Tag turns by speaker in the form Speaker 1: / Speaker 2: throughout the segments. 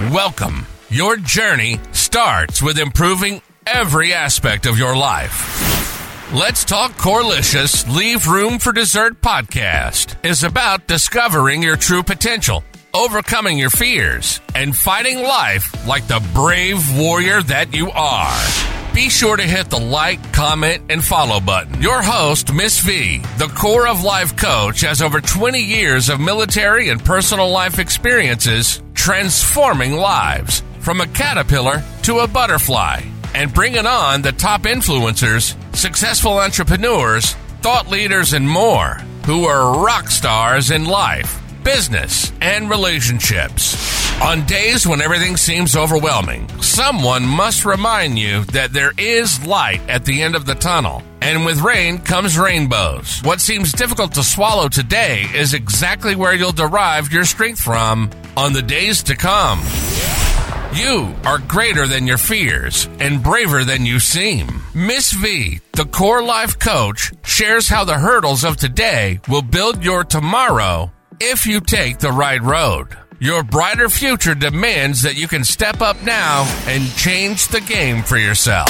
Speaker 1: Welcome. Your journey starts with improving every aspect of your life. Let's Talk Corelicious Leave Room for Dessert podcast is about discovering your true potential, overcoming your fears, and fighting life like the brave warrior that you are. Be sure to hit the like, comment, and follow button. Your host, Miss V, the Core of Life coach, has over 20 years of military and personal life experiences transforming lives from a caterpillar to a butterfly and bringing on the top influencers, successful entrepreneurs, thought leaders, and more who are rock stars in life, business, and relationships. On days when everything seems overwhelming, someone must remind you that there is light at the end of the tunnel. And with rain comes rainbows. What seems difficult to swallow today is exactly where you'll derive your strength from on the days to come. You are greater than your fears and braver than you seem. Miss V, the Core Life coach, shares how the hurdles of today will build your tomorrow if you take the right road. Your brighter future demands that you can step up now and change the game for yourself.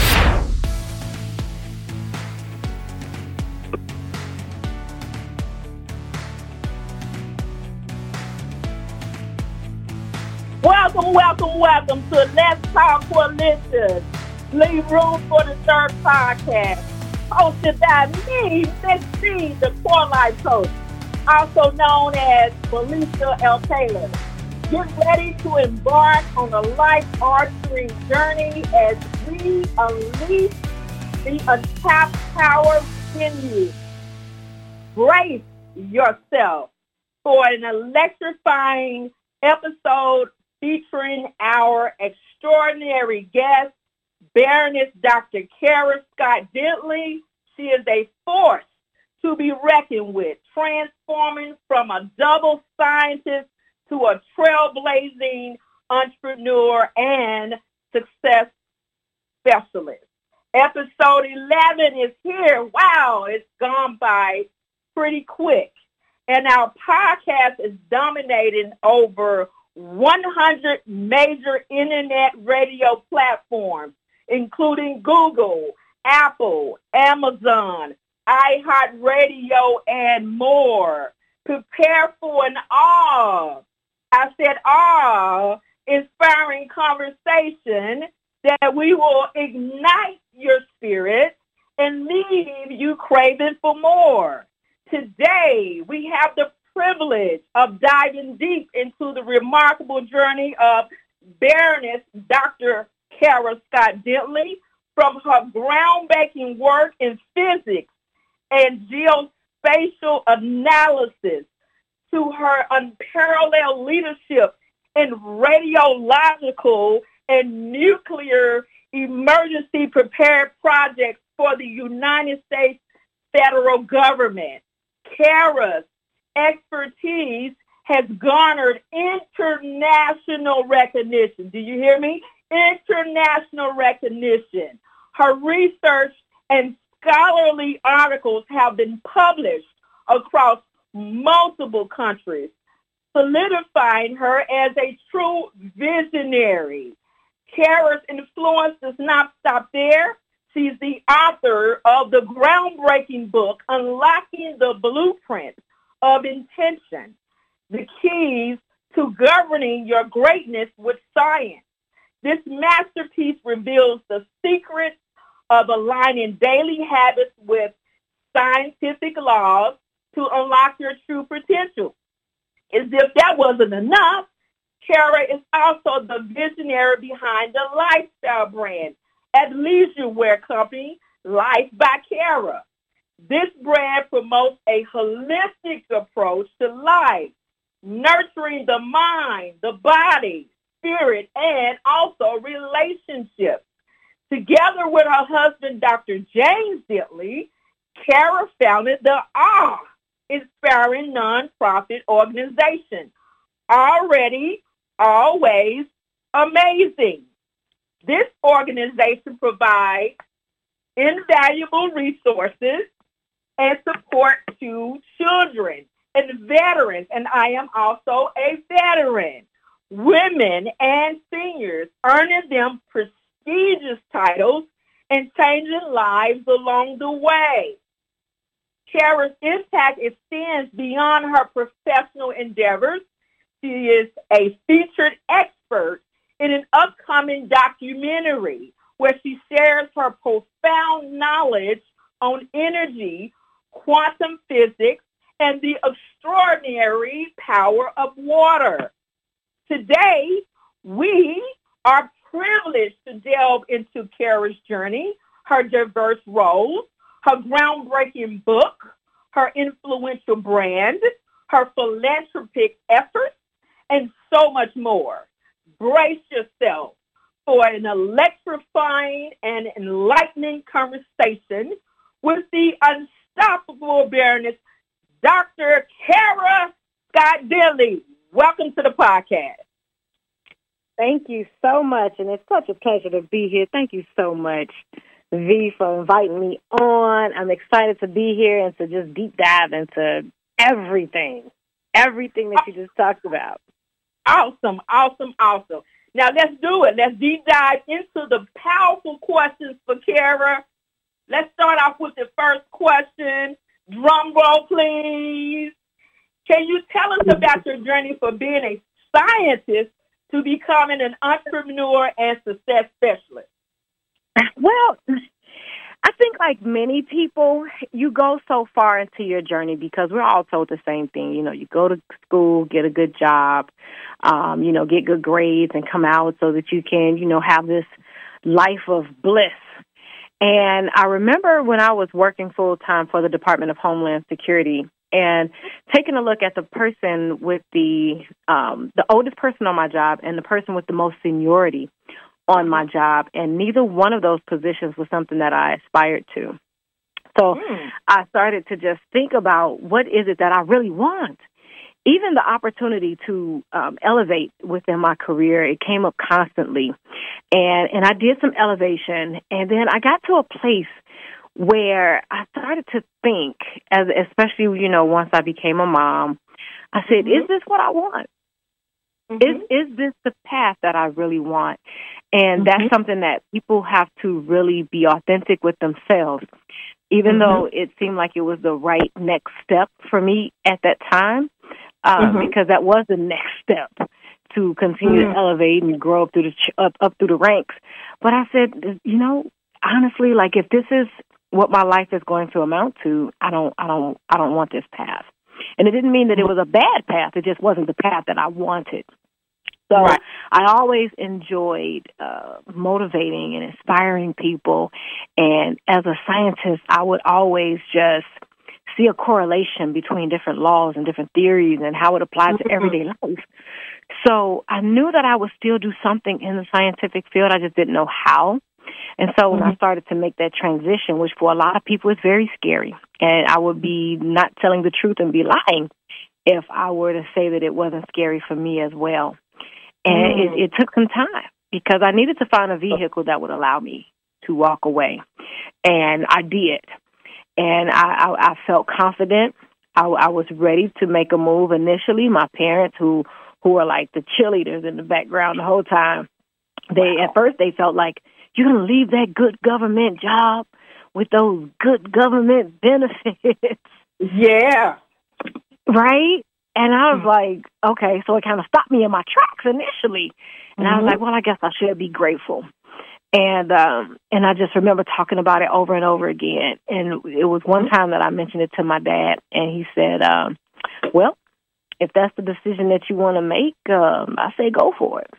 Speaker 2: Welcome to Let's Talk Corelicious Leave Room for Dessert podcast, hosted by me, Miss V, the Core Life coach, also known as Felicia L. Taylor. Get ready to embark on a life-altering journey as we unleash the untapped power within you. Brace yourself for an electrifying episode featuring our extraordinary guest, Baroness Dr. Kara Scott Dentley. She is a force to be reckoned with, transforming from a double scientist to a trailblazing entrepreneur and success specialist. Episode 11 is here. Wow, it's gone by pretty quick. And our podcast is dominating over 100 major internet radio platforms, including Google, Apple, Amazon, iHeartRadio, and more. Prepare for an awe-inspiring conversation that we will ignite your spirit and leave you craving for more. Today, we have the privilege of diving deep into the remarkable journey of Baroness Dr. Kara Scott Dentley, from her groundbreaking work in physics and geospatial analysis to her unparalleled leadership in radiological and nuclear emergency prepared projects for the United States federal government. Kara's expertise has garnered international recognition. Do you hear me? International recognition. Her research and scholarly articles have been published across multiple countries, solidifying her as a true visionary. Kara's influence does not stop there. She's the author of the groundbreaking book, Unlocking the Blueprint of Intention, the keys to governing your greatness with science. This masterpiece reveals the secrets of aligning daily habits with scientific laws to unlock your true potential. As if that wasn't enough, Kara is also the visionary behind the lifestyle brand at leisure wear company, Life by Kara. This brand promotes a holistic approach to life, nurturing the mind, the body, spirit, and also relationships. Together with her husband, Dr. James Dentley, Kara founded the awe-inspiring nonprofit organization, Already, Always Amazing. This organization provides invaluable resources and support to children and veterans, and I am also a veteran, women, and seniors, earning them prestigious titles and changing lives along the way. Kara's impact extends beyond her professional endeavors. She is a featured expert in an upcoming documentary where she shares her profound knowledge on energy, quantum physics, and the extraordinary power of water. Today, we are privileged to delve into Kara's journey, her diverse roles, her groundbreaking book, her influential brand, her philanthropic efforts, and so much more. Brace yourself for an electrifying and enlightening conversation with the unstoppable Baroness, Dr. Kara Scott Dilly. Welcome to the podcast.
Speaker 3: Thank you so much, and it's such a pleasure to be here. Thank you so much, V, for inviting me on. I'm excited to be here and to just deep dive into everything that you just talked about.
Speaker 2: Awesome. Now let's do it. Let's deep dive into the powerful questions for Kara. Let's start off with the first question. Drum roll, please. Can you tell us about your journey from being a scientist to becoming an entrepreneur and success specialist?
Speaker 3: Well, I think like many people, you go so far into your journey because we're all told the same thing. You know, you go to school, get a good job, get good grades and come out so that you can, have this life of bliss. And I remember when I was working full-time for the Department of Homeland Security and taking a look at the person with the oldest person on my job and the person with the most seniority on my job, and neither one of those positions was something that I aspired to. So I started to just think about what is it that I really want. Even the opportunity to elevate within my career, it came up constantly. And I did some elevation, and then I got to a place where I started to think, especially, once I became a mom, I said, is this what I want? Is this the path that I really want? And that's something that people have to really be authentic with themselves, even though it seemed like it was the right next step for me at that time, because that was the next step to continue to elevate and grow up through the ranks. But I said, honestly, like if this is what my life is going to amount to, I don't want this path. And it didn't mean that it was a bad path. It just wasn't the path that I wanted. So I always enjoyed motivating and inspiring people. And as a scientist, I would always just see a correlation between different laws and different theories and how it applies to everyday life. So I knew that I would still do something in the scientific field. I just didn't know how. And so when I started to make that transition, which for a lot of people is very scary, and I would be not telling the truth and be lying if I were to say that it wasn't scary for me as well. And it took some time because I needed to find a vehicle that would allow me to walk away. And I did. And I felt confident. I was ready to make a move initially. My parents, who were like the cheerleaders in the background the whole time, at first they felt like, you're going to leave that good government job with those good government benefits.
Speaker 2: Yeah.
Speaker 3: Right? And I was like, okay, so it kind of stopped me in my tracks initially. And I was like, well, I guess I should be grateful. And I just remember talking about it over and over again. And it was one time that I mentioned it to my dad, and he said, well, if that's the decision that you want to make, I say go for it.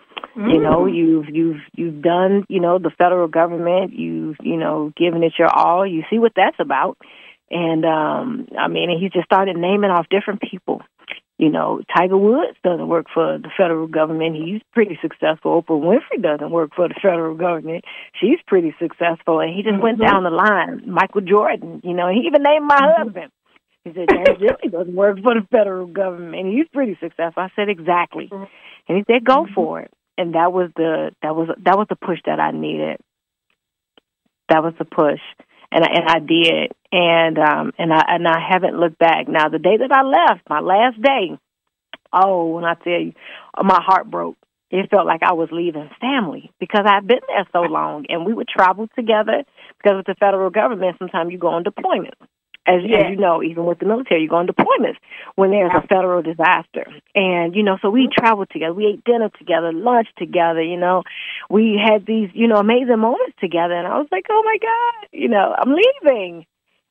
Speaker 3: You've done, the federal government, you've given it your all. You see what that's about. And, and he just started naming off different people. Tiger Woods doesn't work for the federal government. He's pretty successful. Oprah Winfrey doesn't work for the federal government. She's pretty successful. And he just went down the line. Michael Jordan, he even named my husband. He said, James Dilley doesn't work for the federal government. He's pretty successful. I said, exactly. And he said, go for it. And that was the push that I needed. That was the push, and I did, and I haven't looked back. Now, the day that I left, my last day, Oh, when I tell you, my heart broke. It felt like I was leaving family because I'd been there so long, and we would travel together because with the federal government, sometimes you go on deployment. As you know, even with the military, you go on deployments when there's a federal disaster. And, so we traveled together. We ate dinner together, lunch together, We had these, amazing moments together. And I was like, oh, my God, I'm leaving.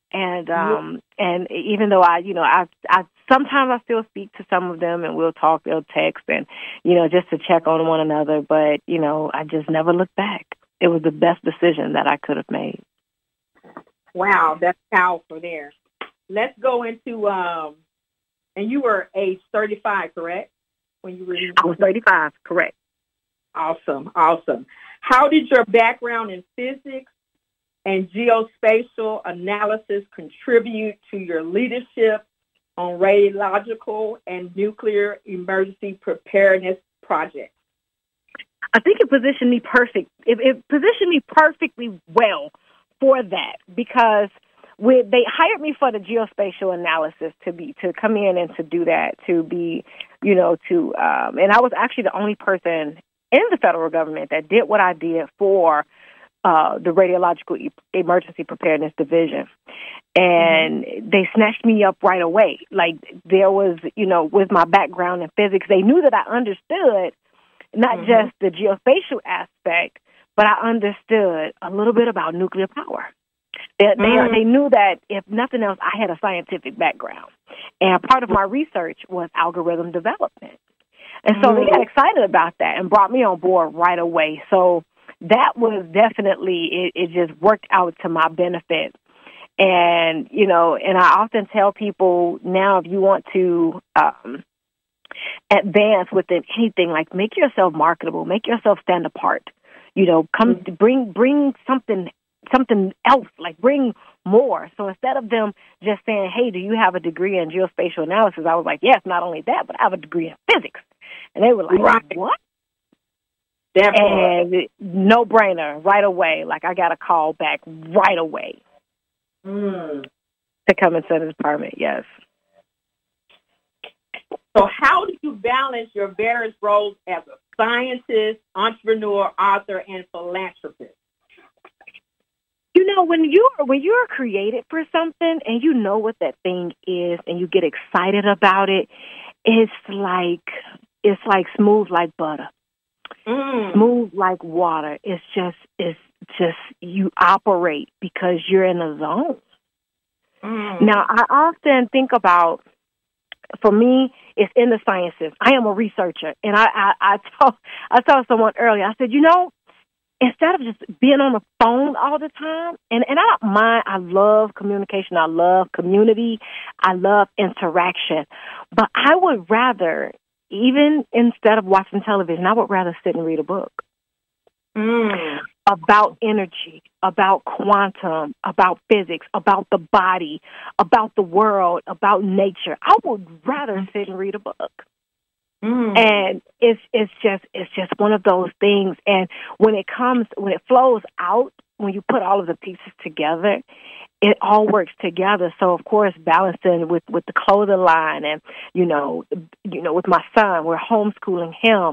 Speaker 3: And even though I sometimes I still speak to some of them and we'll talk, they'll text and, just to check on one another. But, I just never looked back. It was the best decision that I could have made.
Speaker 2: Wow, that's powerful there. Let's go into, and you were age 35, correct? When you were
Speaker 3: I was 35, correct.
Speaker 2: Awesome. How did your background in physics and geospatial analysis contribute to your leadership on radiological and nuclear emergency preparedness projects?
Speaker 3: I think it positioned me perfect. It positioned me perfectly well for that because they hired me for the geospatial analysis to come in and to do that, to be, and I was actually the only person in the federal government that did what I did for the Radiological Emergency Preparedness Division. And they snatched me up right away. Like there was, with my background in physics, they knew that I understood not just the geospatial aspect, but I understood a little bit about nuclear power. They knew that, if nothing else, I had a scientific background. And part of my research was algorithm development. And so they got excited about that and brought me on board right away. So that was definitely, it just worked out to my benefit. And, and I often tell people now, if you want to advance within anything, like make yourself marketable, make yourself stand apart. Come bring something else, like bring more. So instead of them just saying, hey, do you have a degree in geospatial analysis? I was like, yes, not only that, but I have a degree in physics. And they were like, what? And no brainer right away. Like I got a call back right away to come into the department. Yes.
Speaker 2: So how do you balance your various roles as a scientist, entrepreneur, author, and philanthropist?
Speaker 3: When you're created for something and you know what that thing is and you get excited about it, it's like smooth like butter, smooth like water. It's just you operate because you're in a zone. Now, I often think about, for me, it's in the sciences. I am a researcher, and I told someone earlier. I said, instead of just being on the phone all the time, and I don't mind, I love communication, I love community, I love interaction, but I would rather, even instead of watching television, I would rather sit and read a book about energy, about quantum, about physics, about the body, about the world, about nature. I would rather sit and read a book. And it's just one of those things. And when it flows out, when you put all of the pieces together, it all works together. So of course, balancing with the clothing line and, with my son, we're homeschooling him.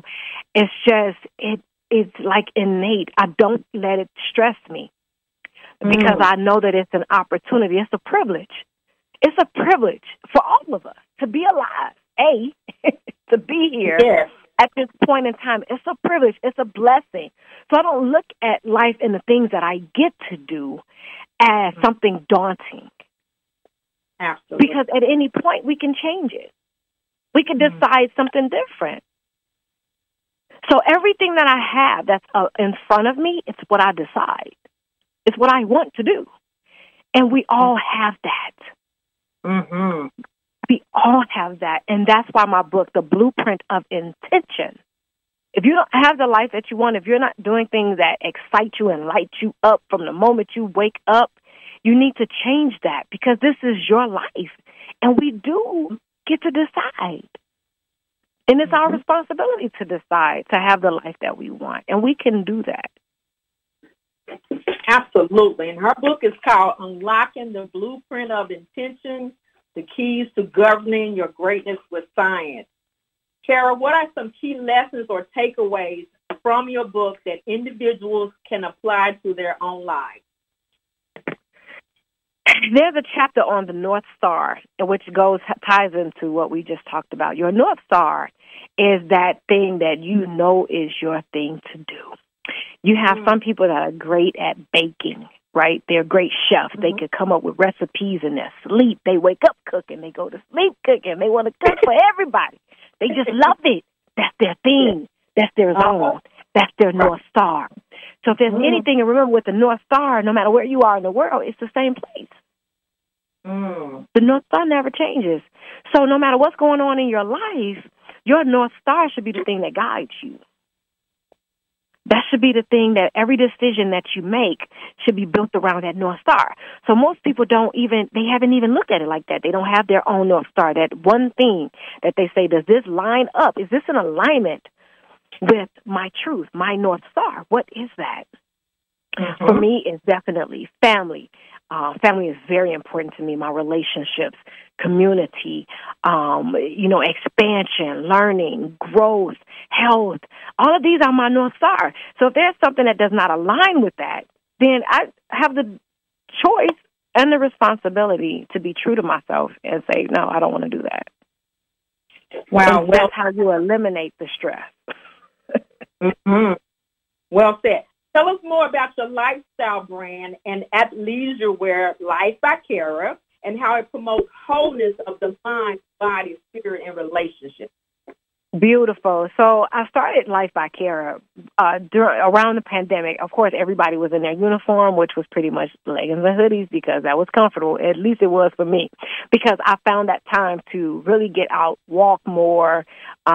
Speaker 3: It's like innate. I don't let it stress me because I know that it's an opportunity. It's a privilege. It's a privilege for all of us to be alive. To be here at this point in time. It's a privilege. It's a blessing. So I don't look at life and the things that I get to do as something daunting.
Speaker 2: Absolutely.
Speaker 3: Because at any point we can change it. We can decide something different. So everything that I have that's in front of me, it's what I decide. It's what I want to do. And we all have that. We all have that. And that's why my book, The Blueprint of Intention. If you don't have the life that you want, if you're not doing things that excite you and light you up from the moment you wake up, you need to change that because this is your life. And we do get to decide. And it's our responsibility to decide to have the life that we want. And we can do that.
Speaker 2: Absolutely. And her book is called Unlocking the Blueprint of Intention, The Keys to Governing Your Greatness with Science. Kara, what are some key lessons or takeaways from your book that individuals can apply to their own lives?
Speaker 3: There's a chapter on the North Star, which ties into what we just talked about. Your North Star is that thing that you know is your thing to do. You have some people that are great at baking, right? They're great chefs. They could come up with recipes in their sleep. They wake up cooking. They go to sleep cooking. They want to cook for everybody. They just love it. That's their thing. That's their zone. That's their North Star. So if there's anything to remember with the North Star, no matter where you are in the world, it's the same place. The North Star never changes. So no matter what's going on in your life, your North Star should be the thing that guides you. That should be the thing that every decision that you make should be built around that North Star. So most people they haven't even looked at it like that. They don't have their own North Star, that one thing that they say, does this line up? Is this in alignment with my truth, my North Star? What is that? For me, it's definitely family. Family is very important to me, my relationships, community, expansion, learning, growth, health. All of these are my North Star. So if there's something that does not align with that, then I have the choice and the responsibility to be true to myself and say, no, I don't want to do that. Wow. And that's how you eliminate the stress.
Speaker 2: Well said. Tell us more about your lifestyle brand and athleisure wear, Life by Kara, and how it promotes wholeness of the mind, body, spirit, and relationships.
Speaker 3: Beautiful. So I started Life by Kara around the pandemic. Of course, everybody was in their uniform, which was pretty much leggings and hoodies because that was comfortable. At least it was for me, because I found that time to really get out, walk more,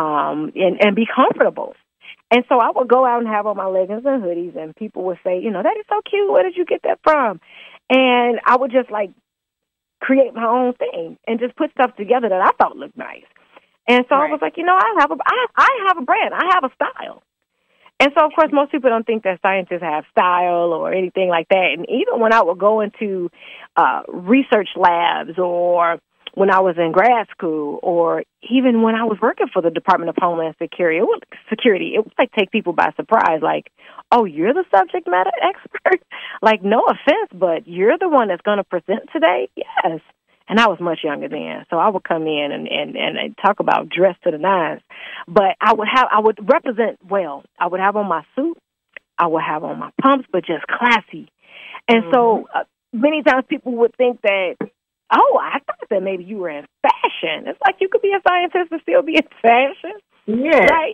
Speaker 3: and be comfortable. And so I would go out and have on my leggings and hoodies, and people would say, that is so cute. Where did you get that from? And I would just create my own thing and just put stuff together that I thought looked nice. And so I was like, I have a brand. I have a style. And so, of course, most people don't think that scientists have style or anything like that. And even when I would go into research labs, or when I was in grad school, or even when I was working for the Department of Homeland Security, it would take people by surprise. Like, oh, you're the subject matter expert? No offense, but you're the one that's going to present today? Yes. And I was much younger then, so I would come in and talk about dress to the nines. But I would represent well. I would have on my suit, I would have on my pumps, but just classy. And so many times people would think that, oh, I thought that maybe you were in fashion. It's like you could be a scientist and still be in fashion.
Speaker 2: Yeah.
Speaker 3: Right?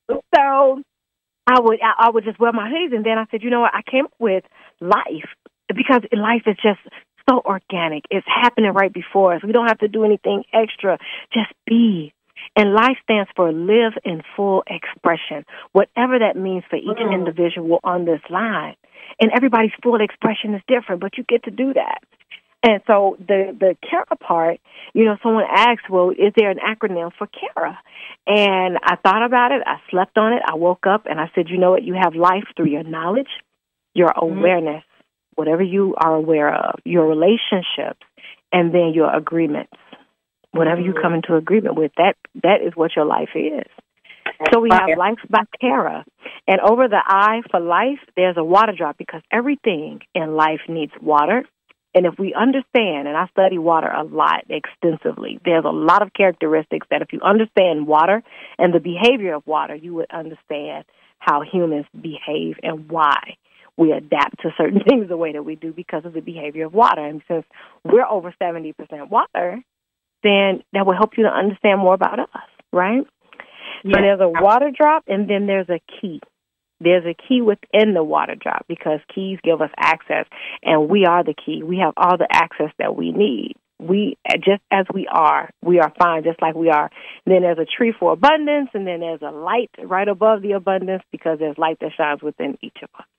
Speaker 3: So I would just wear my hoodies, and then I said, you know what, I came up with life, because life is just so organic. It's happening right before us. We don't have to do anything extra. Just be. And life stands for live in full expression, whatever that means for each individual on this line. And everybody's full expression is different, but you get to do that. And so the Kara part, someone asked, well, is there an acronym for Kara? And I thought about it. I slept on it. I woke up and I said, you know what? You have life through your knowledge, your awareness, whatever you are aware of, your relationships, and then your agreements. Whatever you come into agreement with, that is what your life is. So we have Life by Kara. And over the I for life, there's a water drop, because everything in life needs water. And if we understand, and I study water a lot extensively, there's a lot of characteristics that if you understand water and the behavior of water, you would understand how humans behave and why we adapt to certain things the way that we do because of the behavior of water. And since we're over 70% water, then that will help you to understand more about us, right? Yeah. So there's a water drop, and then there's a key. There's a key within the water drop, because keys give us access, and we are the key. We have all the access that we need. We, just as we are fine just like we are. And then there's a tree for abundance, and then there's a light right above the abundance, because there's light that shines within each of us.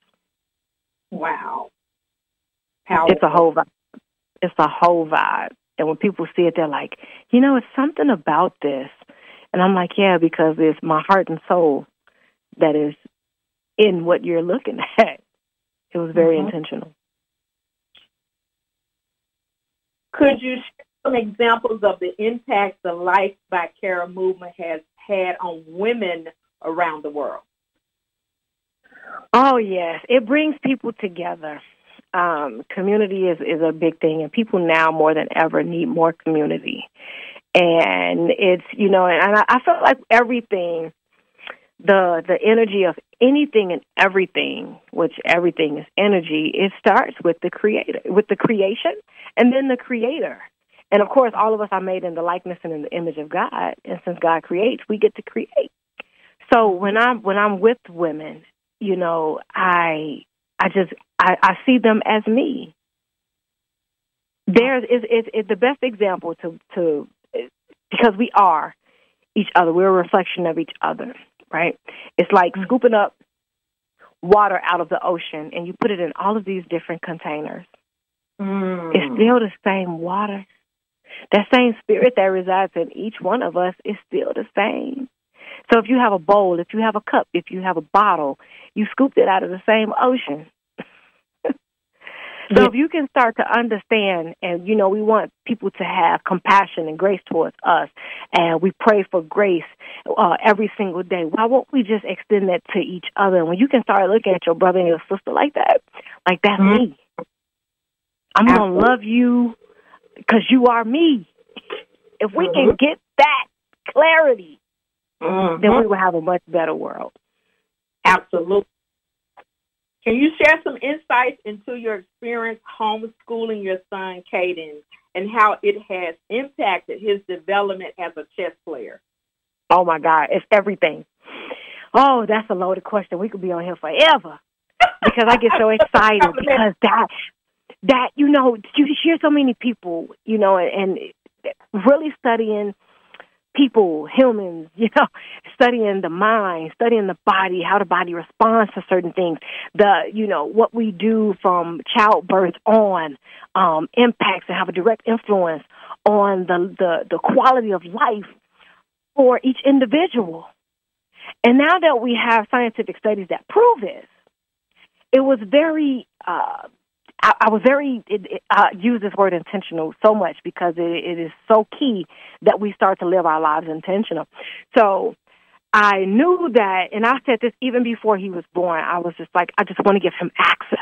Speaker 2: Wow.
Speaker 3: It's a whole vibe. It's a whole vibe. And when people see it, they're like, it's something about this. And I'm like, yeah, because it's my heart and soul that is in what you're looking at. It was very intentional.
Speaker 2: Could you share some examples of the impact the Life by Kara movement has had on women around the world?
Speaker 3: Oh, yes. It brings people together. Community is a big thing, and people now more than ever need more community. And it's, and I feel like everything, the energy of anything and everything, which everything is energy, it starts with the creator, with the creation, and then the creator. And of course, all of us are made in the likeness and in the image of God. And since God creates, we get to create. So when I'm with women, I see them as me. It's the best example to because we are each other. We're a reflection of each other, right? It's like scooping up water out of the ocean, and you put it in all of these different containers. It's still the same water. That same spirit that resides in each one of us is still the same. So if you have a bowl, if you have a cup, if you have a bottle, you scooped it out of the same ocean. So if you can start to understand, and, we want people to have compassion and grace towards us, and we pray for grace every single day, why won't we just extend that to each other? And when you can start looking at your brother and your sister like that, like that's me. I'm going to love you because you are me. If we can get that clarity, then we will have a much better world.
Speaker 2: Absolutely. Can you share some insights into your experience homeschooling your son, Caden, and how it has impacted his development as a chess player?
Speaker 3: Oh, my God. It's everything. Oh, that's a loaded question. We could be on here forever because I get so excited because that you hear so many people, and really studying people, humans, studying the mind, studying the body, how the body responds to certain things, what we do from childbirth on impacts and have a direct influence on the quality of life for each individual. And now that we have scientific studies that prove this, it was very I was use this word intentional so much because it is so key that we start to live our lives intentional. So I knew that, and I said this even before he was born, I was just like, I just want to give him access.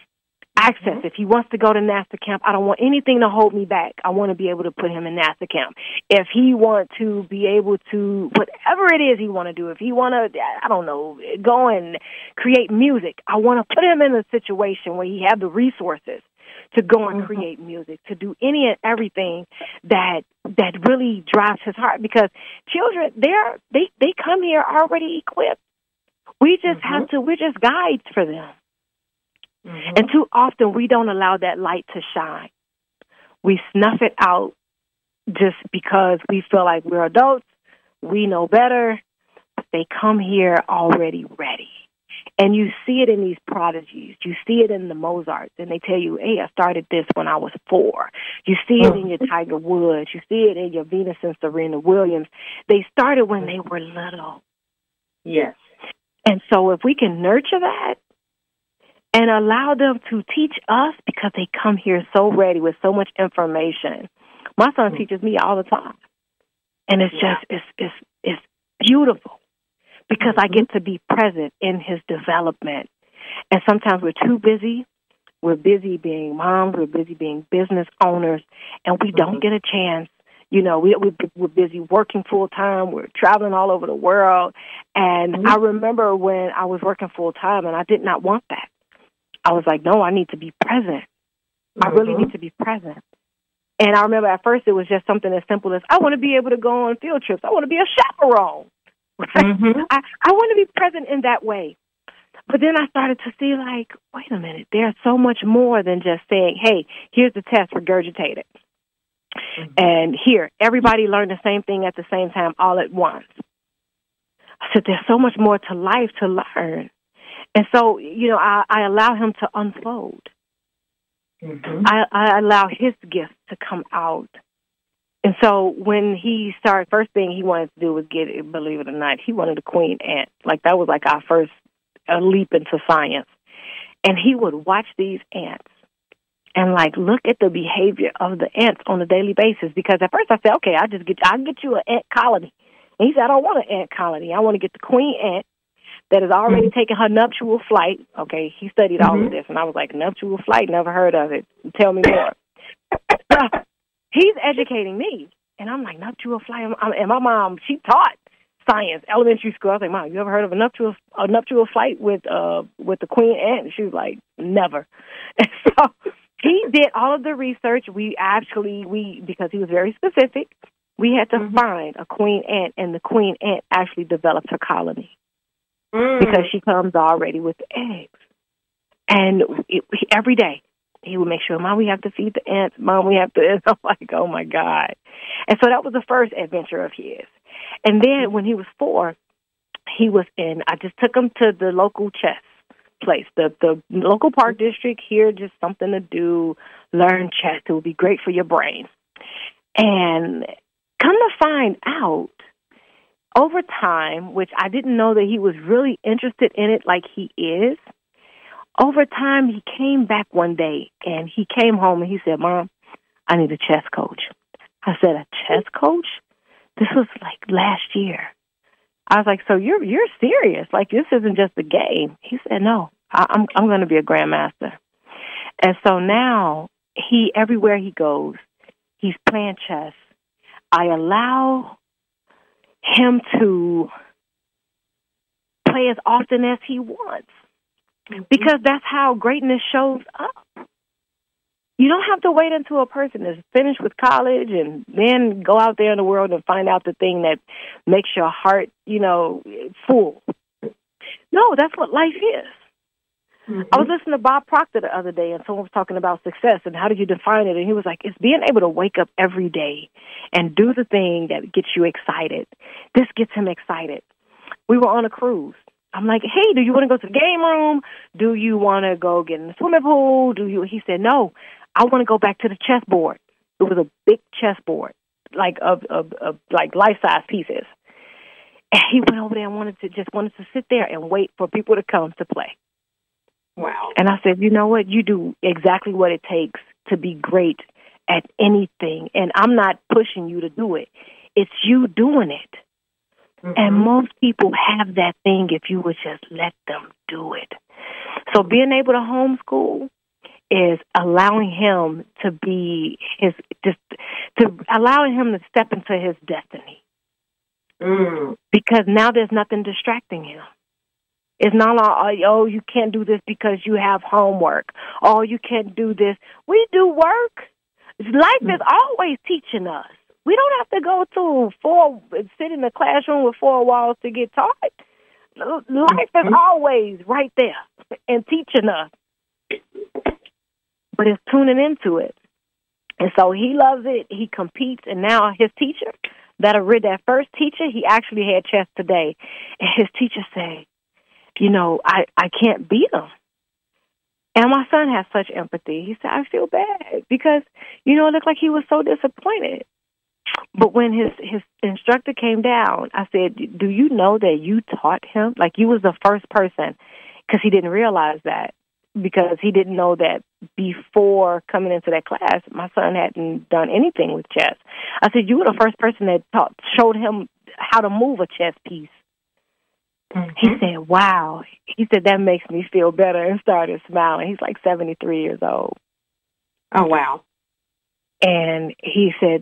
Speaker 3: If he wants to go to NASA camp, I don't want anything to hold me back. I want to be able to put him in NASA camp. If he wants to be able to, whatever it is he want to do, if he want to, I don't know, go and create music, I want to put him in a situation where he have the resources to go and create music, to do any and everything that really drives his heart. Because children, they come here already equipped. We just have to, we're just guides for them. And too often we don't allow that light to shine. We snuff it out just because we feel like we're adults, we know better, but they come here already ready. And you see it in these prodigies. You see it in the Mozarts, and they tell you, hey, I started this when I was 4. You see it in your Tiger Woods. You see it in your Venus and Serena Williams. They started when they were little.
Speaker 2: Yes.
Speaker 3: And so if we can nurture that, and allow them to teach us, because they come here so ready with so much information. My son teaches me all the time. And it's just, it's beautiful because I get to be present in his development. And sometimes we're too busy. We're busy being moms. We're busy being business owners. And we don't get a chance. We're busy working full time. We're traveling all over the world. And I remember when I was working full time and I did not want that. I was like, no, I need to be present. I really need to be present. And I remember at first it was just something as simple as, I want to be able to go on field trips. I want to be a chaperone. Right? I want to be present in that way. But then I started to see, like, wait a minute, there's so much more than just saying, hey, here's the test, regurgitate it. And here, everybody learned the same thing at the same time all at once. I said, there's so much more to life to learn. And so, I allow him to unfold. I allow his gifts to come out. And so when he started, first thing he wanted to do was believe it or not, he wanted a queen ant. Like that was like our first leap into science. And he would watch these ants and like look at the behavior of the ants on a daily basis. Because at first I said, okay, I'll get you an ant colony. And he said, I don't want an ant colony. I want to get the queen ant that has already taken her nuptial flight. Okay, he studied all of this, and I was like, nuptial flight, never heard of it. Tell me more. He's educating me, and I'm like, nuptial flight? And my mom, she taught science, elementary school. I was like, Mom, you ever heard of a nuptial flight with the queen ant? And she was like, never. And so he did all of the research. Because he was very specific, we had to find a queen ant, and the queen ant actually developed her colony. Because she comes already with the eggs. And every day, he would make sure, Mom, we have to feed the ants. Mom, we have to. And I'm like, oh, my God. And so that was the first adventure of his. And then when he was 4, I just took him to the local chess place, the local park district here, just something to do, learn chess. It would be great for your brain. And come to find out, over time, which I didn't know that he was really interested in it like he is, over time he came back one day and he came home and he said, Mom, I need a chess coach. I said, a chess coach? This was like last year. I was like, so you're serious? Like, this isn't just a game. He said, no, I'm going to be a grandmaster. And so now everywhere he goes, he's playing chess. I allow him to play as often as he wants, because that's how greatness shows up. You don't have to wait until a person is finished with college and then go out there in the world and find out the thing that makes your heart, full. No, that's what life is. I was listening to Bob Proctor the other day, and someone was talking about success and how do you define it, and he was like, it's being able to wake up every day and do the thing that gets you excited. This gets him excited. We were on a cruise. I'm like, hey, do you want to go to the game room? Do you want to go get in the swimming pool? He said, no, I want to go back to the chessboard. It was a big chessboard, like of like life-size pieces. And he went over there and wanted to sit there and wait for people to come to play.
Speaker 4: Wow.
Speaker 3: And I said, you know what? You do exactly what it takes to be great at anything. And I'm not pushing you to do it. It's you doing it. And most people have that thing if you would just let them do it. So being able to homeschool is allowing him to be allowing him to step into his destiny. Because now there's nothing distracting him. It's not like, oh, you can't do this because you have homework. Oh, you can't do this. We do work. Life is always teaching us. We don't have to go sit in a classroom with 4 walls to get taught. Life is always right there and teaching us. But it's tuning into it. And so he loves it. He competes. And now his teacher, that first teacher, he actually had chess today. And his teacher said, I can't beat him. And my son has such empathy. He said, I feel bad because, it looked like he was so disappointed. But when his instructor came down, I said, do you know that you taught him? Like, you was the first person, because he didn't realize that, because he didn't know that before coming into that class, my son hadn't done anything with chess. I said, you were the first person that showed him how to move a chess piece. He said, wow. He said, that makes me feel better, and started smiling. He's like 73 years old.
Speaker 4: Oh, wow.
Speaker 3: And he said,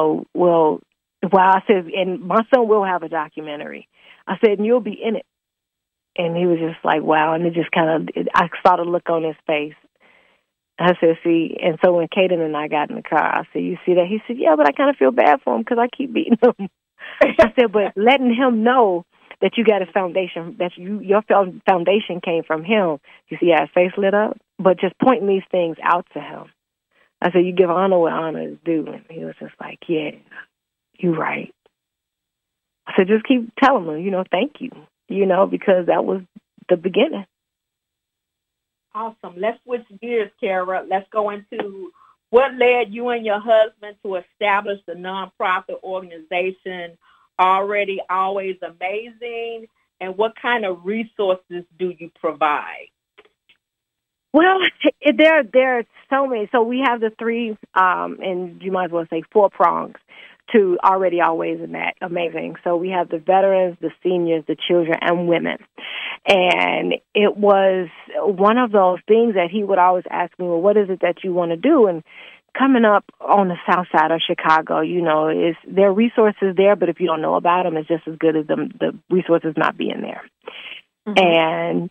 Speaker 3: I said, and my son will have a documentary. I said, and you'll be in it. And he was just like, wow. And it just I saw the look on his face. I said, see, and so when Kaden and I got in the car, I said, you see that? He said, yeah, but I kind of feel bad for him because I keep beating him. I said, but letting him know that you got a foundation, that your foundation came from him. You see how his face lit up? But just pointing these things out to him. I said, you give honor where honor is due. And he was just like, yeah, you're right. I said, just keep telling him, thank you, because that was the beginning.
Speaker 2: Awesome. Let's switch gears, Kara. Let's go into what led you and your husband to establish the nonprofit organization Already Always Amazing, and what kind of resources do you provide?
Speaker 3: Well, there are so many. So we have the three, and you might as well say 4 prongs to already, always, and that amazing. So we have the veterans, the seniors, the children, and women. And it was one of those things that he would always ask me, well, what is it that you want to do? And coming up on the south side of Chicago, there are resources there, but if you don't know about them, it's just as good as the resources not being there. Mm-hmm.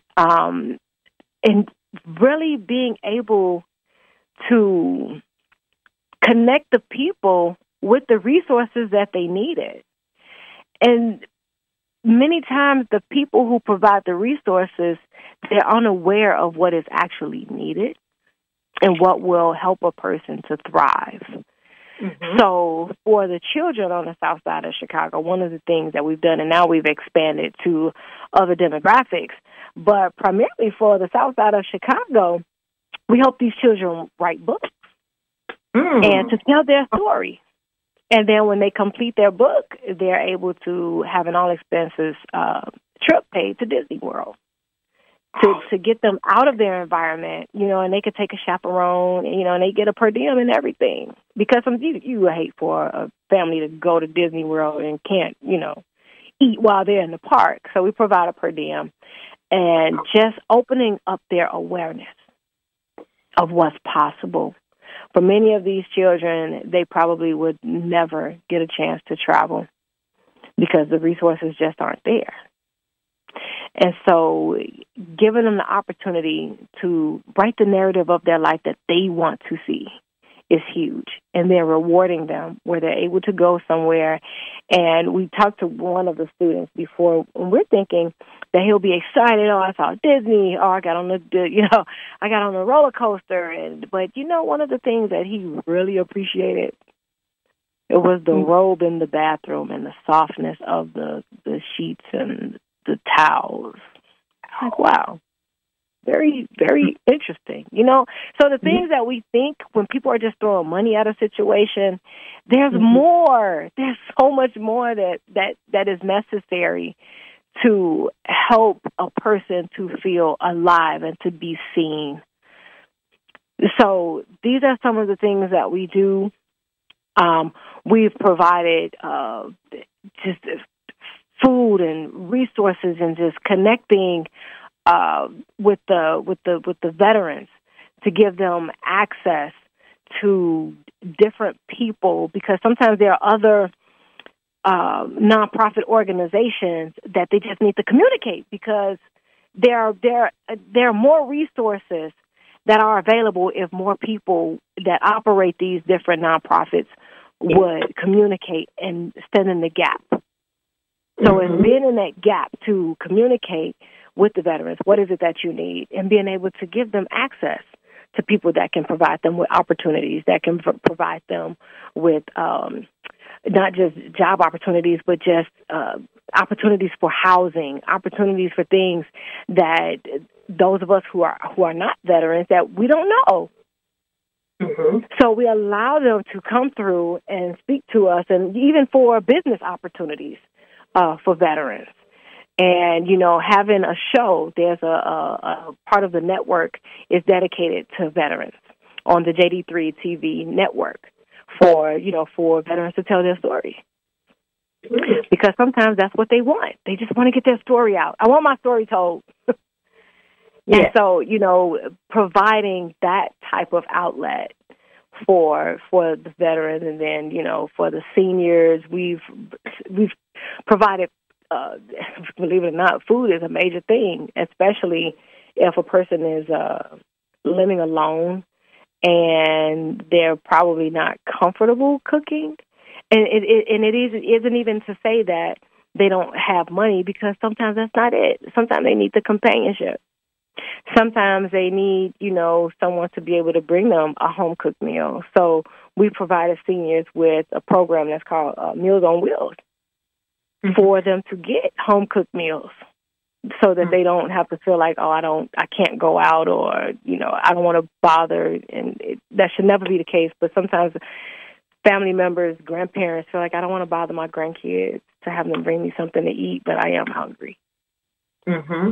Speaker 3: And really being able to connect the people with the resources that they needed. And many times the people who provide the resources, they're unaware of what is actually needed and what will help a person to thrive. Mm-hmm. So for the children on the south side of Chicago, one of the things that we've done, and now we've expanded to other demographics, but primarily for the south side of Chicago, we help these children write books and to tell their story. And then when they complete their book, they're able to have an all-expenses trip paid to Disney World to get them out of their environment, and they could take a chaperone, and they get a per diem and everything. Because you would hate for a family to go to Disney World and can't, eat while they're in the park. So we provide a per diem and just opening up their awareness of what's possible. For many of these children, they probably would never get a chance to travel because the resources just aren't there. And so giving them the opportunity to write the narrative of their life that they want to see is huge. And they're rewarding them where they're able to go somewhere. And we talked to one of the students before, and we're thinking that he'll be excited. Oh, I saw Disney. Oh, I got on the roller coaster. But one of the things that he really appreciated, it was the robe in the bathroom and the softness of the sheets and the towels. Like, wow. Very, very interesting. So the things that we think when people are just throwing money at a situation, there's more. There's so much more that is necessary to help a person to feel alive and to be seen. So these are some of the things that we do. We've provided just food and resources and just connecting with the veterans to give them access to different people, because sometimes there are other nonprofit organizations that they just need to communicate, because there are more resources that are available if more people that operate these different nonprofits would communicate and stand in the gap. So it's being in that gap to communicate with the veterans, what is it that you need, and being able to give them access to people that can provide them with opportunities, that can provide them with not just job opportunities, but just opportunities for housing, opportunities for things that those of us who are not veterans that we don't know. So we allow them to come through and speak to us, and even for business opportunities for veterans. And, having a show, there's a part of the network is dedicated to veterans on the JD3 TV network for veterans to tell their story. Because sometimes that's what they want. They just want to get their story out. I want my story told. And so, providing that type of outlet for the veterans, and then, for the seniors, we've provided, believe it or not, food is a major thing, especially if a person is living alone and they're probably not comfortable cooking. And it isn't even to say that they don't have money, because sometimes that's not it. Sometimes they need the companionship. Sometimes they need, someone to be able to bring them a home-cooked meal. So we provided seniors with a program that's called Meals on Wheels for them to get home-cooked meals, so that they don't have to feel like, I can't go out, or, I don't want to bother. And that should never be the case. But sometimes family members, grandparents feel like, I don't want to bother my grandkids to have them bring me something to eat, but I am hungry.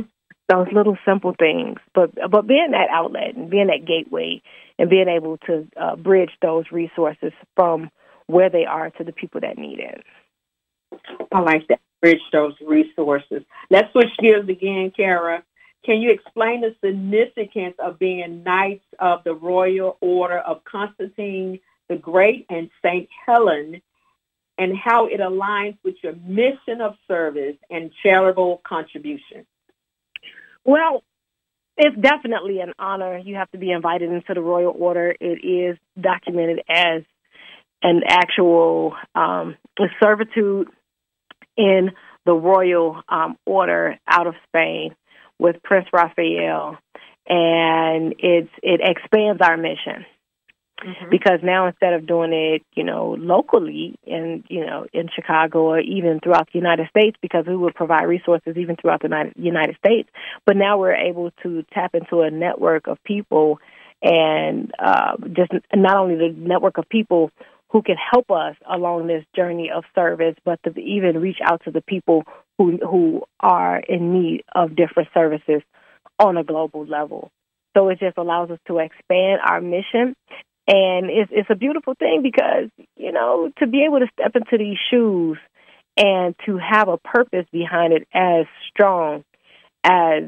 Speaker 3: those little simple things. But being that outlet and being that gateway and being able to bridge those resources from where they are to the people that need it.
Speaker 4: I like that. Bridge those resources. Let's switch gears again, Kara. Can you explain the significance of being Knights of the Royal Order of Constantine the Great and St. Helen, and how it aligns with your mission of service and charitable contribution?
Speaker 3: Well, it's definitely an honor. You have to be invited into the Royal Order. It is documented as an actual servitude in the Royal Order out of Spain with Prince Raphael, and it expands our mission. Mm-hmm. Because now instead of doing it, locally in Chicago or even throughout the United States, because we would provide resources even throughout the United States, but now we're able to tap into a network of people, and just not only the network of people who can help us along this journey of service, but to even reach out to the people who are in need of different services on a global level. So it just allows us to expand our mission. And it's a beautiful thing because, to be able to step into these shoes and to have a purpose behind it as strong as,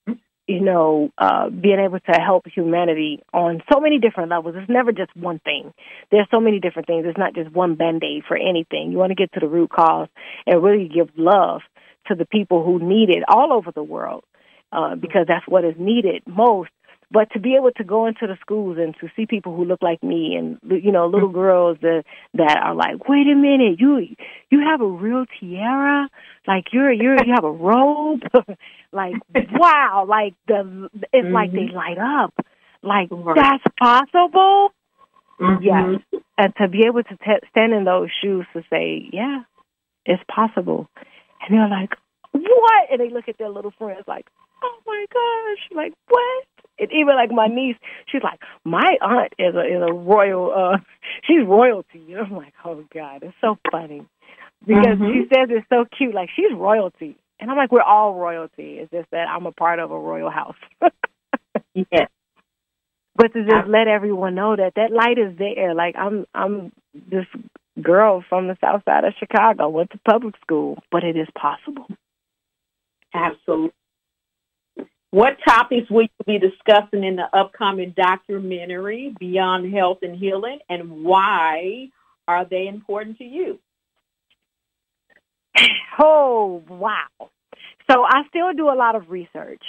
Speaker 3: being able to help humanity on so many different levels. It's never just one thing. There's so many different things. It's not just one Band-Aid for anything. You want to get to the root cause and really give love to the people who need it all over the world because that's what is needed most. But to be able to go into the schools and to see people who look like me and, little girls that are like, wait a minute, you have a real tiara? Like you have a robe? Like, wow, like it's like they light up. Like, that's possible? Mm-hmm. Yes. And to be able to stand in those shoes to say, yeah, it's possible. And they're like, what? And they look at their little friends like, oh my gosh, like what? And even like my niece, she's like, my aunt is a royal, she's royalty. I'm like, oh God, it's so funny. Because she says it's so cute, like she's royalty. And I'm like, we're all royalty. It's just that I'm a part of a royal house.
Speaker 4: Yeah.
Speaker 3: But to just let everyone know that light is there. Like I'm this girl from the south side of Chicago, went to public school, but it is possible.
Speaker 4: Absolutely. What topics will you be discussing in the upcoming documentary, Beyond Health and Healing, and why are they important to you?
Speaker 3: Oh, wow. So I still do a lot of research.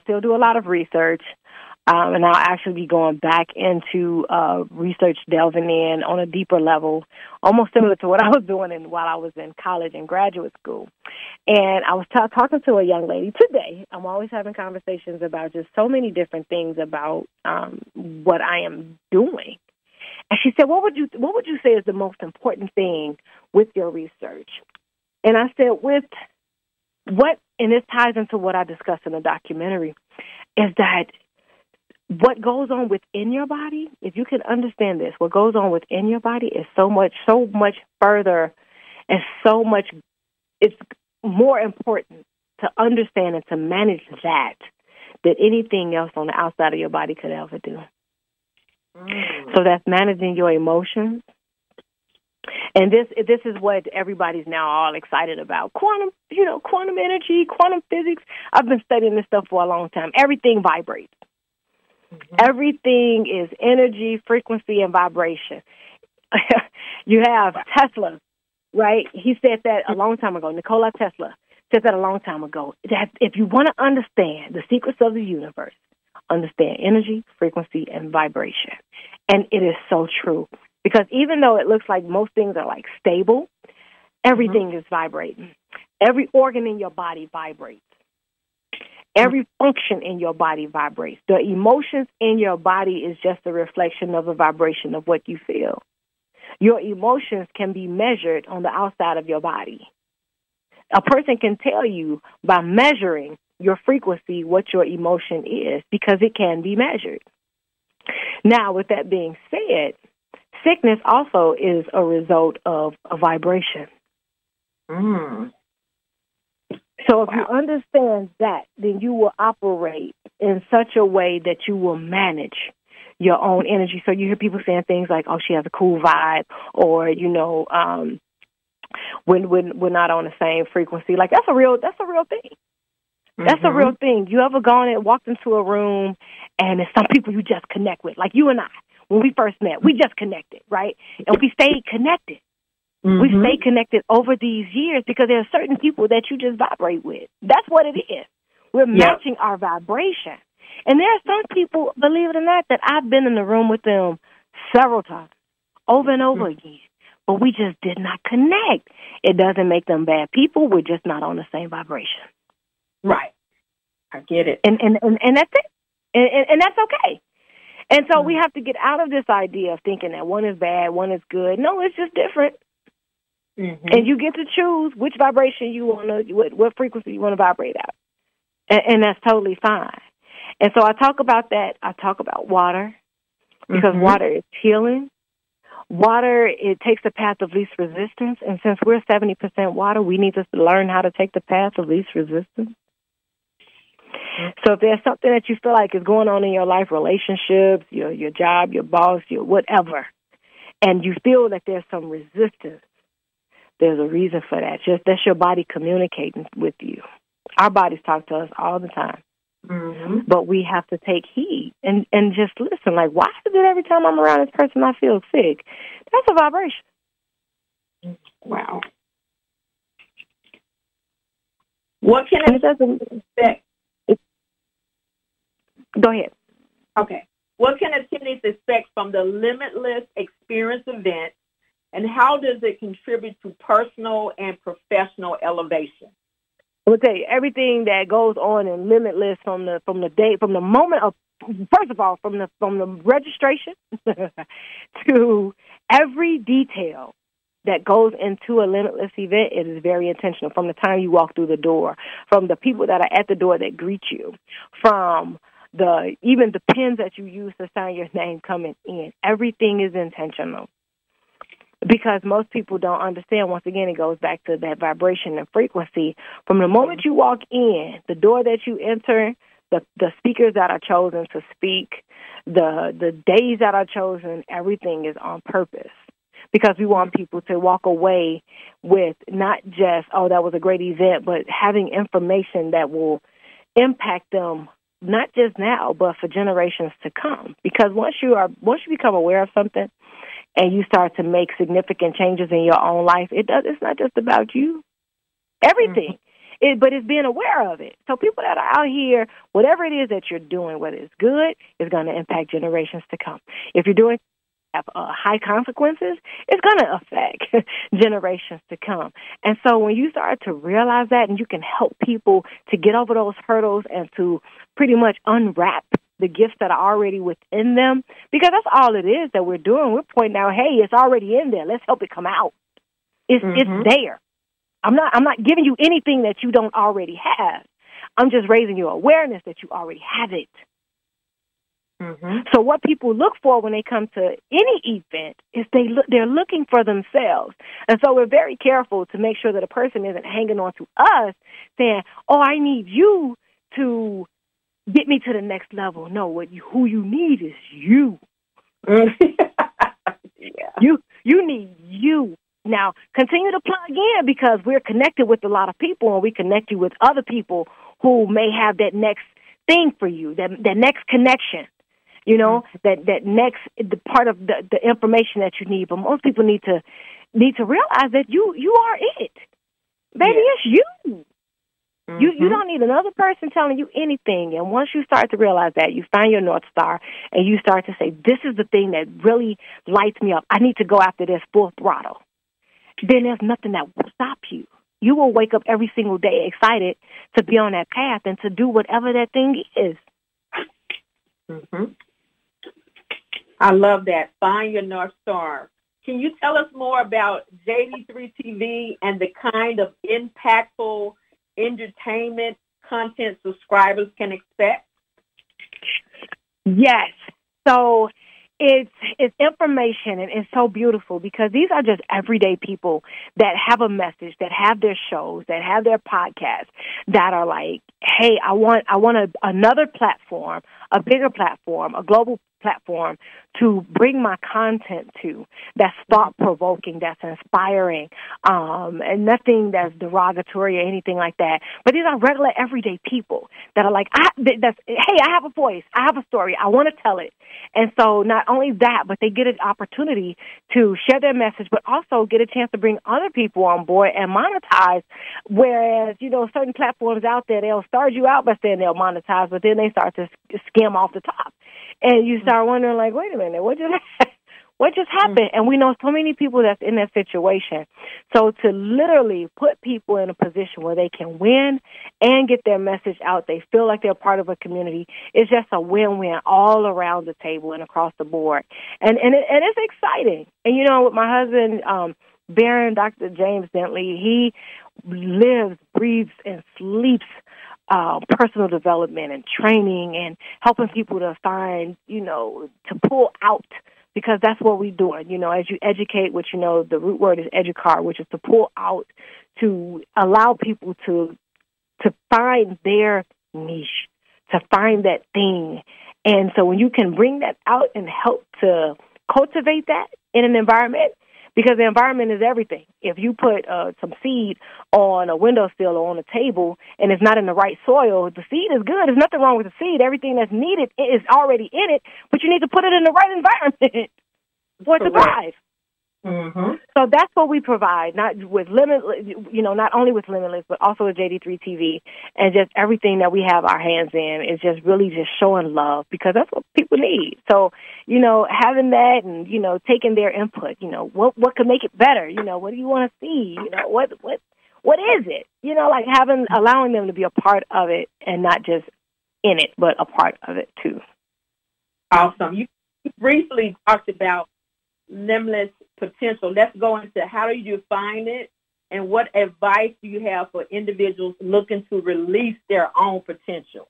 Speaker 3: And I'll actually be going back into research, delving in on a deeper level, almost similar to what I was doing while I was in college and graduate school. And I was talking to a young lady today. I'm always having conversations about just so many different things about what I am doing. And she said, what would you say is the most important thing with your research? And I said, and this ties into what I discussed in the documentary, is that what goes on within your body, if you can understand this, what goes on within your body is so much further and it's more important to understand and to manage that than anything else on the outside of your body could ever do. So that's managing your emotions. And this is what everybody's now all excited about. Quantum energy, quantum physics. I've been studying this stuff for a long time. Everything vibrates. Mm-hmm. Everything is energy, frequency, and vibration. You have Tesla, right? He said that a long time ago. Nikola Tesla said that a long time ago, that if you want to understand the secrets of the universe, understand energy, frequency, and vibration. And it is so true. Because even though it looks like most things are like stable, everything is vibrating. Every organ in your body vibrates. Every function in your body vibrates. The emotions in your body is just a reflection of the vibration of what you feel. Your emotions can be measured on the outside of your body. A person can tell you by measuring your frequency what your emotion is because it can be measured. Now, with that being said, sickness also is a result of a vibration. So if you understand that, then you will operate in such a way that you will manage your own energy. So you hear people saying things like, "Oh, she has a cool vibe," or when we're not on the same frequency. Like that's a real thing. That's a real thing. You ever gone and walked into a room and there's some people you just connect with, like you and I. When we first met, we just connected, right? And we stayed connected. We stay connected over these years because there are certain people that you just vibrate with. That's what it is. We're matching our vibration. And there are some people, believe it or not, that I've been in the room with them several times, over and over again. But we just did not connect. It doesn't make them bad people. We're just not on the same vibration.
Speaker 4: Right. I get it.
Speaker 3: And that's it. And that's okay. And so we have to get out of this idea of thinking that one is bad, one is good. No, it's just different. And you get to choose which vibration you want to, what frequency you want to vibrate at. And that's totally fine. And so I talk about that. I talk about water because water is healing. Water, it takes the path of least resistance. And since we're 70% water, we need to learn how to take the path of least resistance. So if there's something that you feel like is going on in your life, relationships, your job, your boss, your whatever, and you feel that there's some resistance, there's a reason for that. Just that's your body communicating with you. Our bodies talk to us all the time. But we have to take heed and just listen. Like, why is it every time I'm around this person I feel sick? That's a vibration.
Speaker 4: Wow. What can I expect?
Speaker 3: Go ahead.
Speaker 4: Okay. What can attendees expect from the Limitless Experience event, and how does it contribute to personal and professional elevation?
Speaker 3: I will tell you everything that goes on in Limitless from the moment of, first of all, from the registration to every detail that goes into a Limitless event. It is very intentional. From the time you walk through the door, from the people that are at the door that greet you, from even the pens that you use to sign your name coming in, everything is intentional. Because most people don't understand. Once again, it goes back to that vibration and frequency. From the moment you walk in, the door that you enter, the speakers that are chosen to speak, the days that are chosen, everything is on purpose. Because we want people to walk away with not just, oh, that was a great event, but having information that will impact them not just now, but for generations to come. Because once you become aware of something, and you start to make significant changes in your own life, it's not just about you. Everything. But it's being aware of it. So people that are out here, whatever it is that you're doing, whether it's good, is going to impact generations to come. If you're doing high consequences, it's going to affect generations to come. And so when you start to realize that and you can help people to get over those hurdles and to pretty much unwrap the gifts that are already within them, because that's all it is that we're doing. We're pointing out, hey, it's already in there. Let's help it come out. It's there. I'm not giving you anything that you don't already have. I'm just raising your awareness that you already have it. So what people look for when they come to any event is they're looking for themselves. And so we're very careful to make sure that a person isn't hanging on to us saying, oh, I need you to get me to the next level. No, who you need is you. You need you. Now, continue to plug in because we're connected with a lot of people, and we connect you with other people who may have that next thing for you, that next connection, that next the part of the information that you need. But most people need to realize that you are it. Baby, it's you. You don't need another person telling you anything. And once you start to realize that, you find your North Star and you start to say, this is the thing that really lights me up. I need to go after this full throttle. Then there's nothing that will stop you. You will wake up every single day excited to be on that path and to do whatever that thing is.
Speaker 4: I love that. Find your North Star. Can you tell us more about JD3 TV and the kind of impactful entertainment content subscribers can expect?
Speaker 3: Yes. So it's information, and it's so beautiful because these are just everyday people that have a message, that have their shows, that have their podcasts, that are like, hey, I want another platform, a bigger platform, a global platform to bring my content to, that's thought-provoking, that's inspiring, and nothing that's derogatory or anything like that. But these are regular, everyday people that are like, hey, I have a voice, I have a story, I want to tell it. And so not only that, but they get an opportunity to share their message, but also get a chance to bring other people on board and monetize, whereas, certain platforms out there, they'll start you out by saying they'll monetize, but then they start to skim off the top. And you start wondering, like, wait a minute, what just happened? And we know so many people that's in that situation. So to literally put people in a position where they can win and get their message out, they feel like they're part of a community, is just a win-win all around the table and across the board. And it's exciting. And, with my husband, Baron, Dr. James Bentley, he lives, breathes, and sleeps personal development and training and helping people to find, to pull out, because that's what we're doing. As you educate, which, the root word is educar, which is to pull out, to allow people to find their niche, to find that thing. And so when you can bring that out and help to cultivate that in an environment, because the environment is everything. If you put some seed on a windowsill or on a table and it's not in the right soil, the seed is good. There's nothing wrong with the seed. Everything that's needed is already in it, but you need to put it in the right environment for it to thrive. Mm-hmm. So that's what we provide, not only with Limitless, but also with JD3 TV, and just everything that we have our hands in is just really just showing love, because that's what people need. So, having that and, taking their input, what could make it better? What do you want to see? What is it? Allowing them to be a part of it and not just in it, but a part of it too.
Speaker 4: Awesome. You briefly talked about limitless potential. Let's go into how do you define it, and what advice do you have for individuals looking to release their own potential?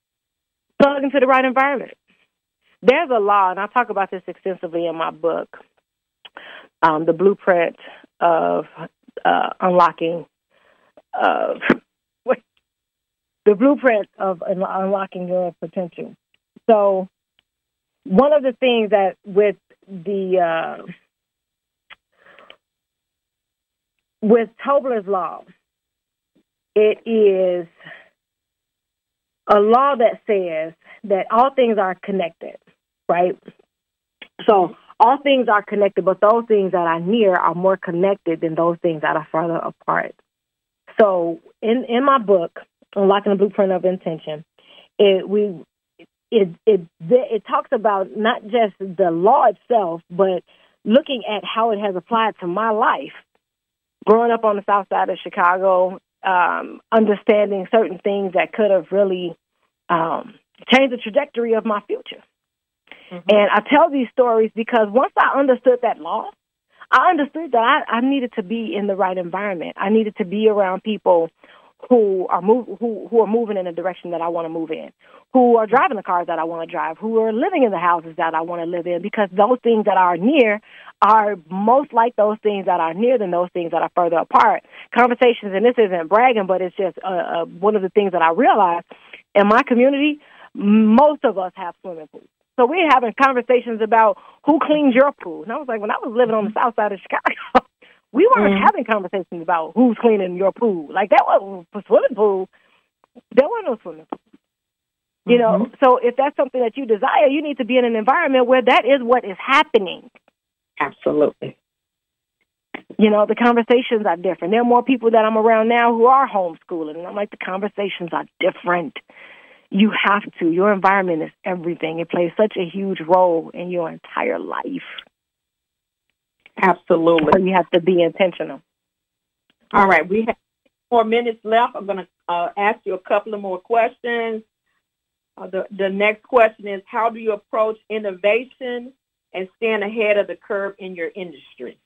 Speaker 3: Plug into the right environment. There's a law, and I talk about this extensively in my book, The Blueprint of Unlocking Your Potential. So one of the things that with Tobler's law, it is a law that says that all things are connected, right? So all things are connected, but those things that are near are more connected than those things that are further apart. So in my book, Unlocking the Blueprint of Intention, it talks about not just the law itself, but looking at how it has applied to my life. Growing up on the south side of Chicago, understanding certain things that could have really changed the trajectory of my future. Mm-hmm. And I tell these stories because once I understood that law, I understood that I needed to be in the right environment. I needed to be around people who are moving in the direction that I want to move in, who are driving the cars that I want to drive, who are living in the houses that I want to live in, because those things that are near are most like those things that are near than those things that are further apart. Conversations, and this isn't bragging, but it's just one of the things that I realized in my community, most of us have swimming pools. So we're having conversations about who cleans your pool. And I was like, when I was living on the south side of Chicago, we weren't having conversations about who's cleaning your pool. Like, that wasn't a swimming pool. There was no swimming pool. You know, so if that's something that you desire, you need to be in an environment where that is what is happening.
Speaker 4: Absolutely.
Speaker 3: You know, the conversations are different. There are more people that I'm around now who are homeschooling, and I'm like, the conversations are different. You have to. Your environment is everything. It plays such a huge role in your entire life.
Speaker 4: Absolutely.
Speaker 3: So you have to be intentional.
Speaker 4: All right. We have 4 minutes left. I'm going to ask you a couple of more questions. The next question is, how do you approach innovation and staying ahead of the curve in your industry?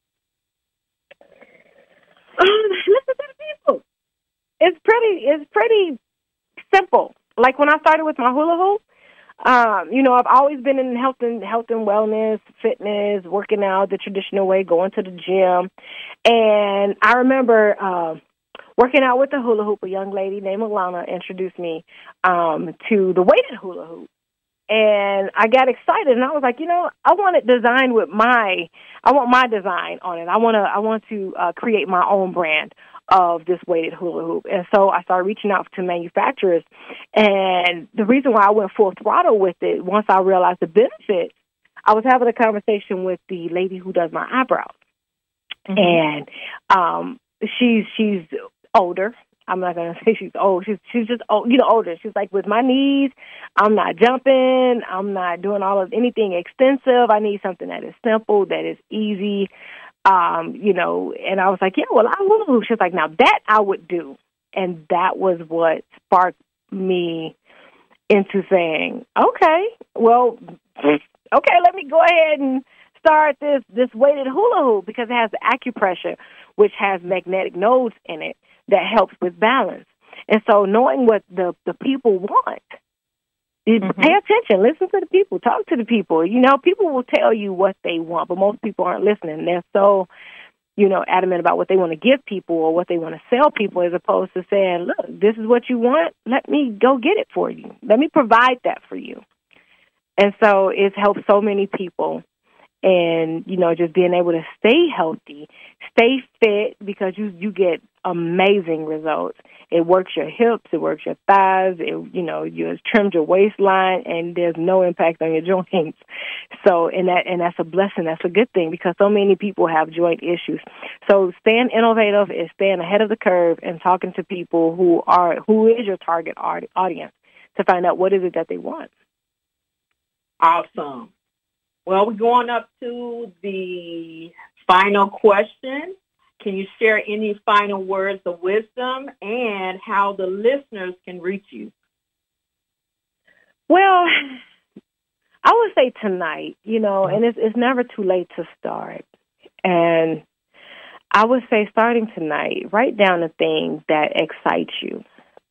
Speaker 3: Listen to the people. It's pretty simple. Like when I started with my hula hoop, I've always been in health and wellness, fitness, working out the traditional way, going to the gym. And I remember working out with the hula hoop. A young lady named Alana introduced me to the weighted hula hoop. And I got excited, and I was like, I want it designed with I want my design on it. I want to create my own brand of this weighted hula hoop. And so I started reaching out to manufacturers. And the reason why I went full throttle with it, once I realized the benefits, I was having a conversation with the lady who does my eyebrows. Mm-hmm. And she's older. I'm not going to say she's old. She's just old, older. She's like, with my knees, I'm not jumping. I'm not doing anything extensive. I need something that is simple, that is easy. And I was like, yeah, well, I will. She's like, now that I would do. And that was what sparked me into saying, okay, let me go ahead and start this weighted hula hoop, because it has the acupressure, which has magnetic nodes in it that helps with balance. And so knowing what the people want, pay attention, listen to the people, talk to the people. People will tell you what they want, but most people aren't listening. They're so, adamant about what they want to give people or what they want to sell people, as opposed to saying, look, this is what you want. Let me go get it for you. Let me provide that for you. And so it's helped so many people. And, just being able to stay healthy, stay fit, because you get amazing results. It works your hips, it works your thighs, you trimmed your waistline, and there's no impact on your joints. So, and that's a blessing. That's a good thing, because so many people have joint issues. So staying innovative is staying ahead of the curve and talking to people who is your target audience to find out what is it that they want.
Speaker 4: Awesome. Well, we're going up to the final question. Can you share any final words of wisdom and how the listeners can reach you?
Speaker 3: Well, I would say tonight, and it's never too late to start. And I would say starting tonight, write down the things that excite you.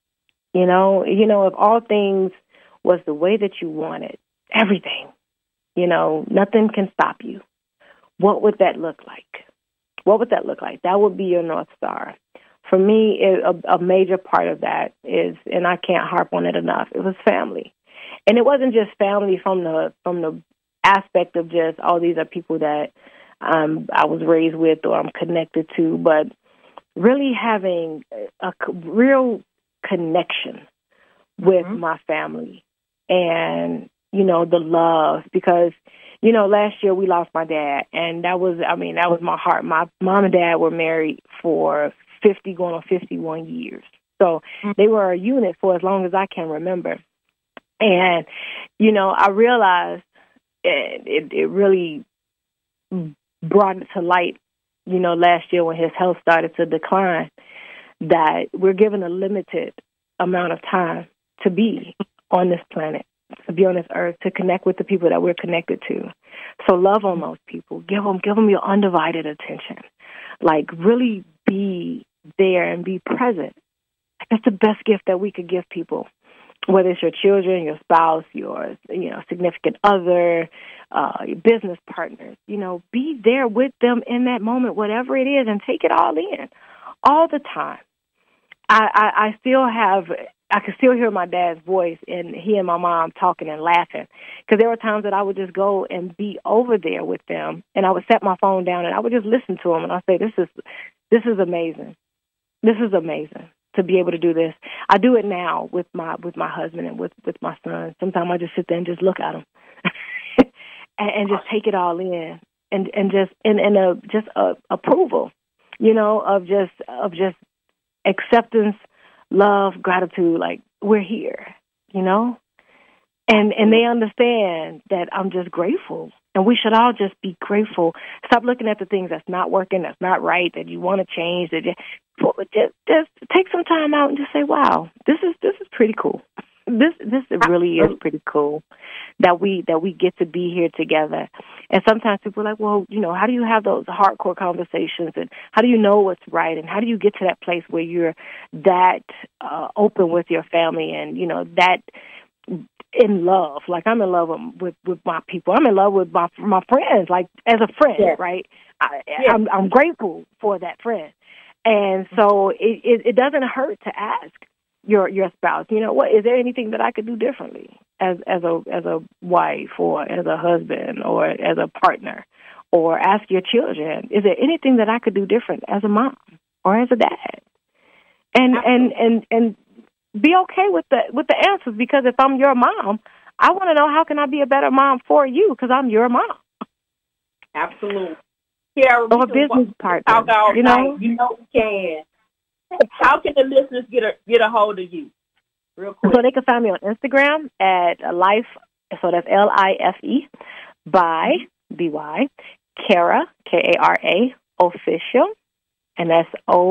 Speaker 3: If all things was the way that you wanted, everything, nothing can stop you. What would that look like? What would that look like? That would be your North Star. For me, a major part of that is, and I can't harp on it enough, it was family. And it wasn't just family from the aspect of just, these are people that I was raised with or I'm connected to, but really having a real connection with my family and, the love, because, last year we lost my dad, and that was my heart. My mom and dad were married for 50, going on 51 years. So they were a unit for as long as I can remember. And, I realized it really brought it to light, last year when his health started to decline, that we're given a limited amount of time to be on this planet, to be on this earth, to connect with the people that we're connected to. So love on those people. Give them your undivided attention. Like, really be there and be present. That's the best gift that we could give people, whether it's your children, your spouse, your significant other, your business partners. Be there with them in that moment, whatever it is, and take it all in, all the time. I could still hear my dad's voice, and he and my mom talking and laughing, because there were times that I would just go and be over there with them, and I would set my phone down and I would just listen to them, and I'd say, this is amazing. This is amazing to be able to do this. I do it now with my husband and with my son. Sometimes I just sit there and just look at them and just take it all in, and just approval, of just acceptance, love, gratitude, like, we're here, and they understand that I'm just grateful, and we should all just be grateful. Stop looking at the things that's not working, that's not right, that you want to change. That just take some time out and just say, wow, this is pretty cool. This really is pretty cool that we get to be here together. And sometimes people are like, well, how do you have those hardcore conversations, and how do you know what's right, and how do you get to that place where you're that open with your family and that in love. Like, I'm in love with my people. I'm in love with my friends, like, as a friend,
Speaker 2: Yes.
Speaker 3: right? I'm grateful for that friend. And so it doesn't hurt to ask your spouse, you know, what is there anything that I could do differently as a wife or as a husband or as a partner, or ask your children, is there anything that I could do different as a mom or as a dad? And be okay with the answers, because if I'm your mom, I want to know, how can I be a better mom for you, because I'm your mom.
Speaker 2: Absolutely. Kiara,
Speaker 3: Or a business partner, you know?
Speaker 2: You know we can. How can the listeners get a hold of you? Real quick.
Speaker 3: So they can find me on Instagram at Life, so that's LIFE, by BY, Kara, Kara, official, and that's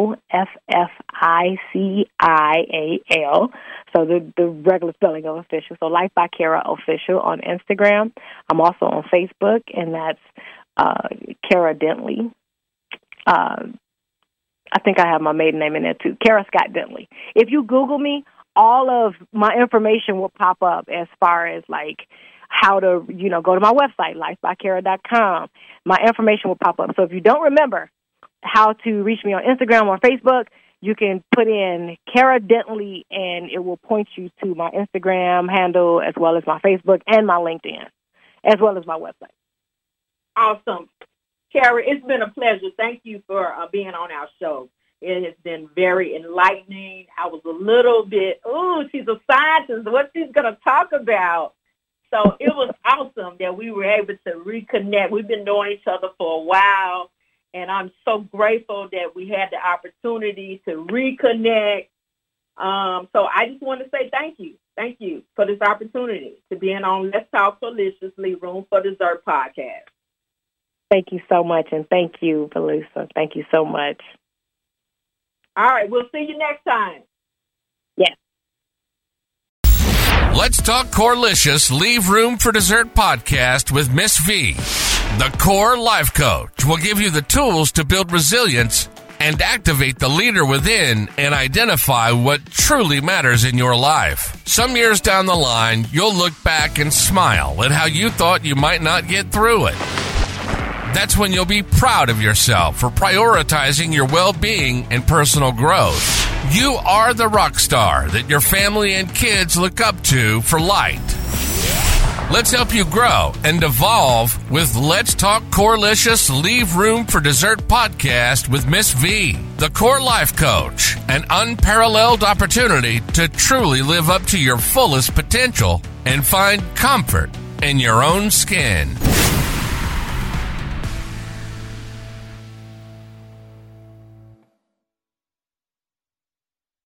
Speaker 3: OFFICIAL. So the regular spelling of official. So Life by Kara official on Instagram. I'm also on Facebook, and that's Kara Dentley. I think I have my maiden name in there too, Kara Scott Dentley. If you Google me, all of my information will pop up, as far as like how to, you know, go to my website, lifebykara.com. My information will pop up. So if you don't remember how to reach me on Instagram or Facebook, you can put in Kara Dentley, and it will point you to my Instagram handle, as well as my Facebook and my LinkedIn, as well as my website.
Speaker 2: Awesome. Kara, it's been a pleasure. Thank you for being on our show. It has been very enlightening. I was a little bit, she's a scientist. What she's going to talk about? So it was awesome that we were able to reconnect. We've been knowing each other for a while, and I'm so grateful that we had the opportunity to reconnect. So I just want to say thank you. Thank you for this opportunity to be on Let's Talk Deliciously, Room for Dessert podcast.
Speaker 3: Thank you so much, and thank you, Velusa. Thank you so much.
Speaker 2: All right, we'll see you next time.
Speaker 3: Yes.
Speaker 1: Let's Talk Corelicious Leave Room for Dessert podcast with Miss V. The Core Life Coach will give you the tools to build resilience and activate the leader within and identify what truly matters in your life. Some years down the line, you'll look back and smile at how you thought you might not get through it. That's when you'll be proud of yourself for prioritizing your well-being and personal growth. You are the rock star that your family and kids look up to for light. Let's help you grow and evolve with Let's Talk Corelicious Leave Room for Dessert podcast with Miss V, the Core Life Coach, an unparalleled opportunity to truly live up to your fullest potential and find comfort in your own skin.